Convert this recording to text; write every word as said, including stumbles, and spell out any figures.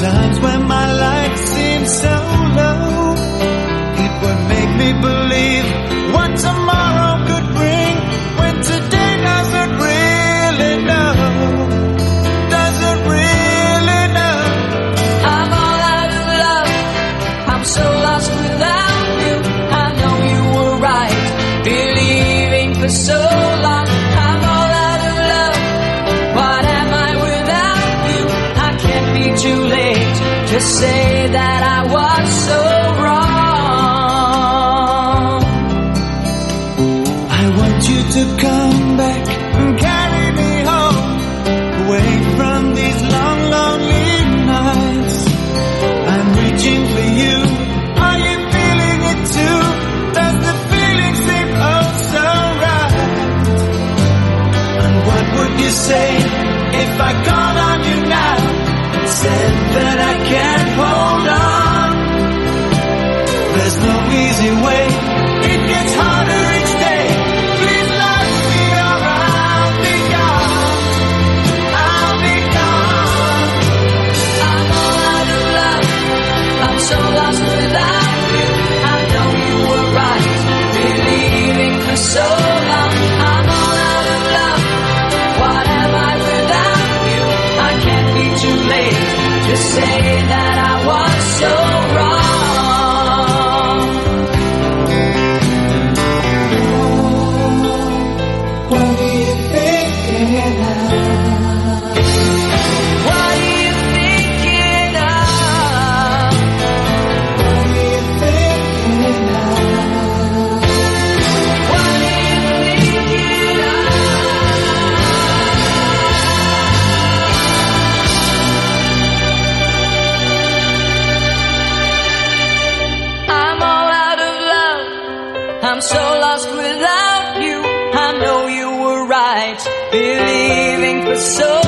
times when my life seemed so low, it would make me believe what tomorrow could bring, when today doesn't really know, doesn't really know. I'm all out of love, I'm so lost without you. I know you were right, believing for so long. I'm all out of love, what am I without you? I can't be too late to say that I was so wrong. I want you to come back and carry me home, away from these long, lonely nights. I'm reaching for you, are you feeling it too? Does the feeling seem oh so right? And what would you say if I called on you now and said that I can't hold on? There's no easy way, it gets harder each day. Please let me or I'll be gone, I'll be gone. I'm all out of love, I'm so lost without you. I know you were right, believing for so long. I'm all out of love, what am I without you? I can't be too late to say that I was so wrong. What are you thinking of? What are you thinking of? What are you thinking of? What are you thinking of? I'm all out of love, I'm so lost without you. I know you were right, believing for so